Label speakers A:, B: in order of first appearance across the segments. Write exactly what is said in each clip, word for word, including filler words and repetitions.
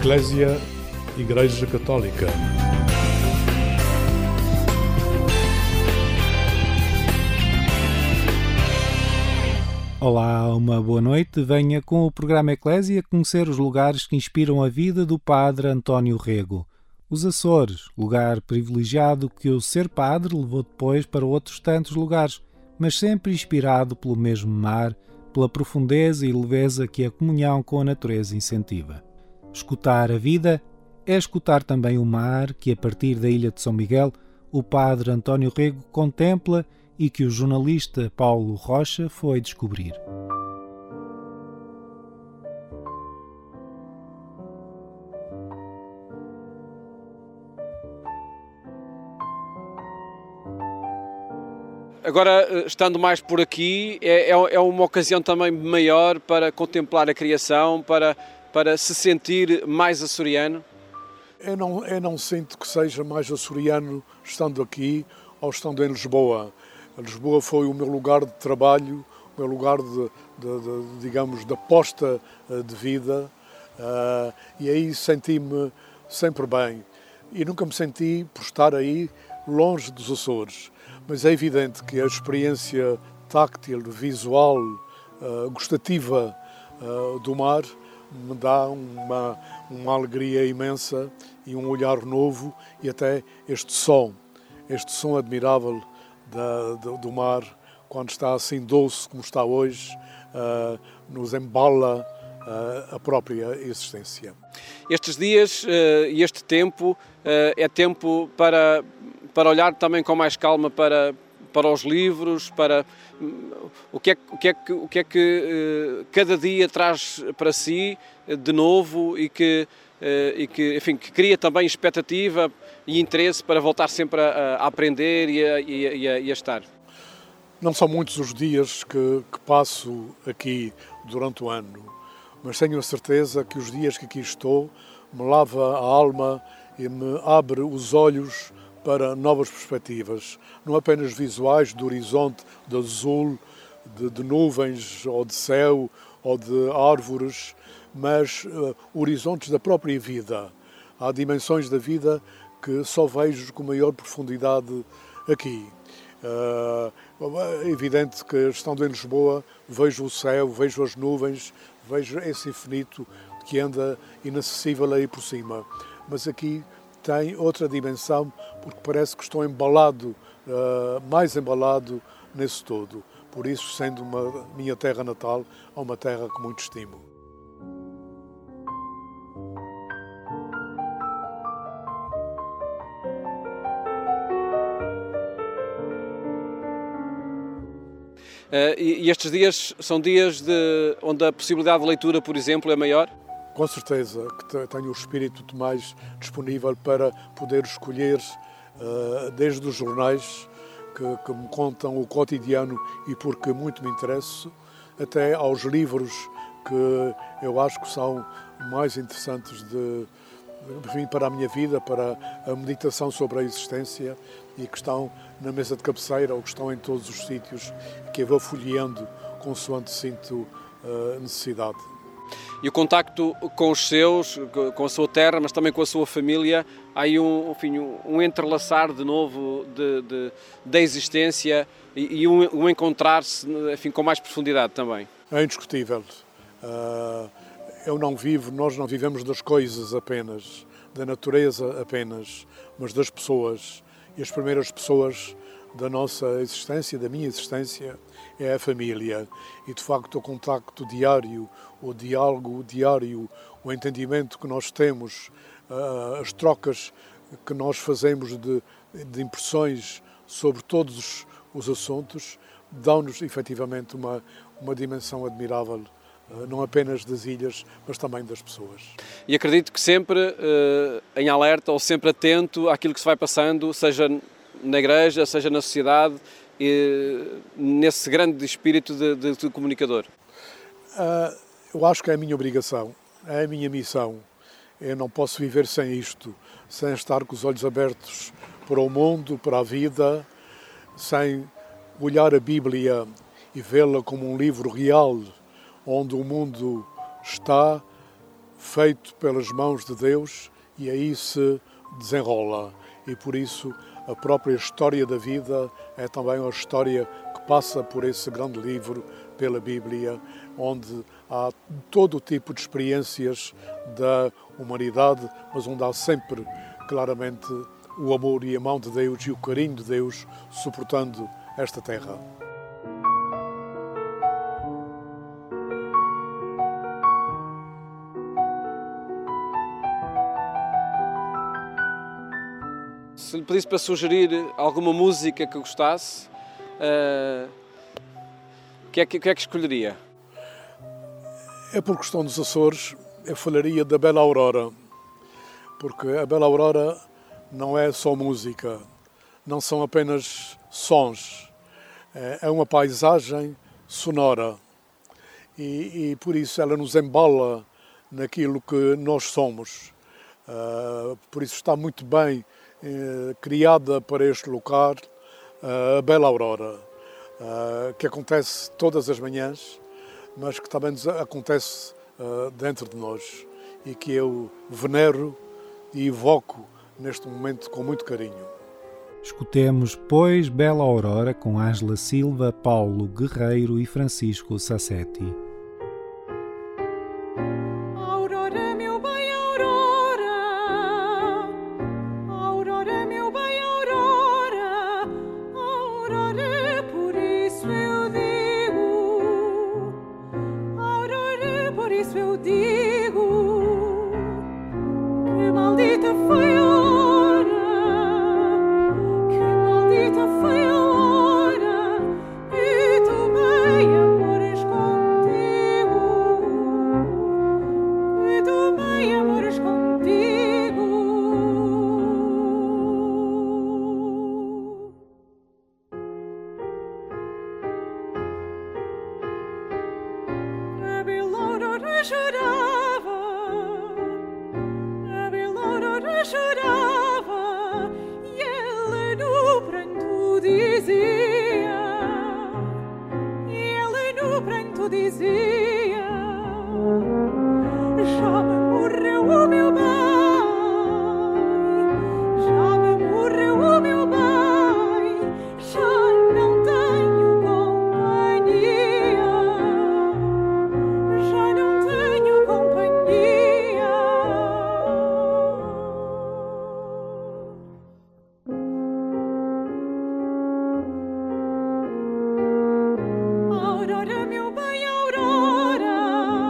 A: Eclésia, Igreja Católica.
B: Olá, uma boa noite. Venha com o programa Eclésia conhecer os lugares que inspiram a vida do padre António Rego. Os Açores, lugar privilegiado que o ser padre levou depois para outros tantos lugares, mas sempre inspirado pelo mesmo mar, pela profundeza e leveza que a comunhão com a natureza incentiva. Escutar a vida é escutar também o mar que, a partir da ilha de São Miguel, o padre António Rego contempla e que o jornalista Paulo Rocha foi descobrir.
C: Agora, estando mais por aqui, é, é uma ocasião também maior para contemplar a criação, para, para se sentir mais açoriano?
A: Eu não, eu não sinto que seja mais açoriano estando aqui ou estando em Lisboa. Lisboa foi o meu lugar de trabalho, o meu lugar de, de, de digamos, de aposta de vida, uh, e aí senti-me sempre bem. E nunca me senti por estar aí longe dos Açores. Mas é evidente que a experiência táctil, visual, uh, gustativa uh, do mar me dá uma, uma alegria imensa e um olhar novo, e até este som, este som admirável da, do, do mar, quando está assim doce como está hoje, uh, nos embala uh, a própria existência.
C: Estes dias e uh, este tempo uh, é tempo para... para olhar também com mais calma para, para os livros, para o que é, o que, é que, o que, é que uh, cada dia traz para si uh, de novo e que, uh, e que, enfim, que cria também expectativa e interesse para voltar sempre a, a aprender e a, e, a, e a estar.
A: Não são muitos os dias que, que passo aqui durante o ano, mas tenho a certeza que os dias que aqui estou me lava a alma e me abre os olhos para novas perspectivas, não apenas visuais do horizonte, de azul, de, de nuvens, ou de céu, ou de árvores, mas uh, horizontes da própria vida. Há dimensões da vida que só vejo com maior profundidade aqui. Uh, é evidente que, estando em Lisboa, vejo o céu, vejo as nuvens, vejo esse infinito que anda inacessível aí por cima. Mas aqui tem outra dimensão, porque parece que estou embalado, uh, mais embalado nesse todo. Por isso, sendo uma minha terra natal, é uma terra que muito estimo.
C: Uh, e, e estes dias são dias de, onde a possibilidade de leitura, por exemplo, é maior?
A: Com certeza que tenho o espírito mais disponível para poder escolher, uh, desde os jornais que, que me contam o cotidiano e porque muito me interesso, até aos livros que eu acho que são mais interessantes de, de, para a minha vida, para a meditação sobre a existência, e que estão na mesa de cabeceira ou que estão em todos os sítios, que eu vou folheando consoante sinto uh, necessidade.
C: E o contacto com os seus, com a sua terra, mas também com a sua família, há aí um, enfim, um entrelaçar de novo de, de, da existência e, e um, um encontrar-se, enfim, com mais profundidade também.
A: É indiscutível. Uh, eu não vivo, nós não vivemos das coisas apenas, da natureza apenas, mas das pessoas. E as primeiras pessoas da nossa existência, da minha existência, é a família. E, de facto, o contacto diário, o diálogo diário, o entendimento que nós temos, as trocas que nós fazemos de, de impressões sobre todos os assuntos, dão-nos, efetivamente, uma, uma dimensão admirável, não apenas das ilhas, mas também das pessoas.
C: E acredito que sempre em alerta ou sempre atento àquilo que se vai passando, seja na igreja, seja na sociedade, e nesse grande espírito de, de, de comunicador.
A: Uh, eu acho que é a minha obrigação, é a minha missão. Eu não posso viver sem isto, sem estar com os olhos abertos para o mundo, para a vida, sem olhar a Bíblia e vê-la como um livro real, onde o mundo está feito pelas mãos de Deus e aí se desenrola. E por isso a própria história da vida é também uma história que passa por esse grande livro, pela Bíblia, onde há todo o tipo de experiências da humanidade, mas onde há sempre, claramente, o amor e a mão de Deus e o carinho de Deus suportando esta terra.
C: Se lhe pedisse para sugerir alguma música que gostasse, uh, que, é que, que é que escolheria?
A: É por questão dos Açores, eu falaria da Bela Aurora, porque a Bela Aurora não é só música, não são apenas sons, é uma paisagem sonora e, e por isso ela nos embala naquilo que nós somos. Uh, por isso está muito bem uh, criada para este lugar uh, a Bela Aurora, uh, que acontece todas as manhãs, mas que também acontece uh, dentro de nós e que eu venero e evoco neste momento com muito carinho.
B: Escutemos, pois, Bela Aurora com Ângela Silva, Paulo Guerreiro e Francisco Sassetti.
D: Aurora, meu bem, Aurora, Aurora, meu bem, Aurora, Aurora, por isso eu digo, Aurora, por isso eu digo, que maldita foi a hora, que maldita foi a hora, e tomei amores contigo, e tomei amores contigo. A bela Aurora chorava, a bela Aurora chorava, e ela no pranto dizia, e ela no pranto dizia, já me morreu o meu bem, já me morreu o meu bem, já não tenho companhia, já não tenho companhia. Aurora, meu bem, Aurora,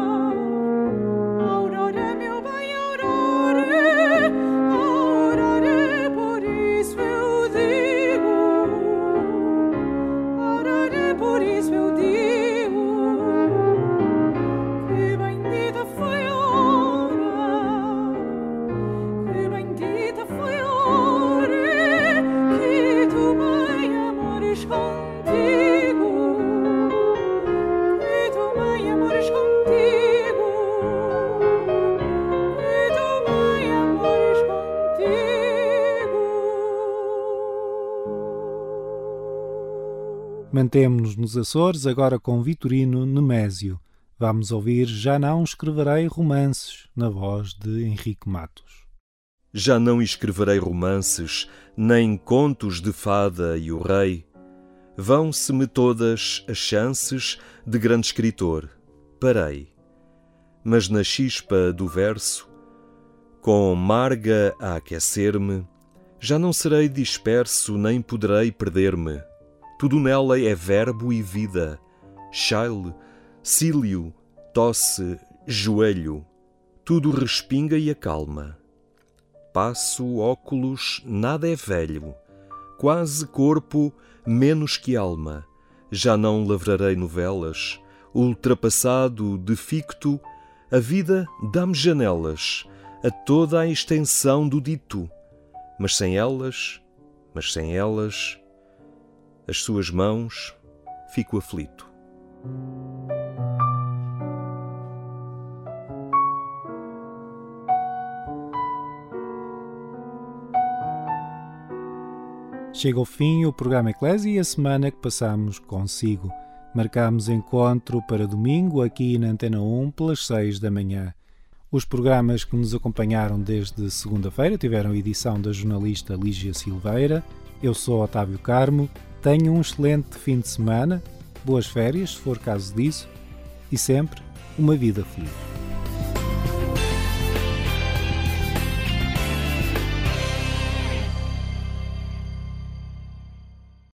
D: Aurora, meu bem, Aurora, Aurora, por isso eu digo, Aurora, por isso eu digo, que bendita foi a hora, que bendita foi a hora, que tomei amores contigo, que tomei amores contigo, que tomei amores contigo.
B: Mantemo-nos nos Açores, agora com Vitorino Nemésio. Vamos ouvir Já Não Escreverei Romances, na voz de Henrique Matos.
E: Já não escreverei romances, nem contos de fada e o rei. Vão-se-me todas as chances de grande escritor. Parei. Mas na chispa do verso, com marga a aquecer-me, já não serei disperso nem poderei perder-me. Tudo nela é verbo e vida. Chile, cílio, tosse, joelho, tudo respinga e acalma. Passo, óculos, nada é velho, quase corpo, menos que alma. Já não lavrarei novelas, ultrapassado de ficto, a vida dá-me janelas a toda a extensão do dito, mas sem elas, mas sem elas, as suas mãos, fico aflito.
B: Chega ao fim o programa Eclésia e a semana que passamos consigo. Marcamos encontro para domingo aqui na Antena um pelas seis da manhã. Os programas que nos acompanharam desde segunda-feira tiveram edição da jornalista Lígia Silveira. Eu sou Otávio Carmo. Tenham um excelente fim de semana, boas férias, se for caso disso, e sempre uma vida feliz.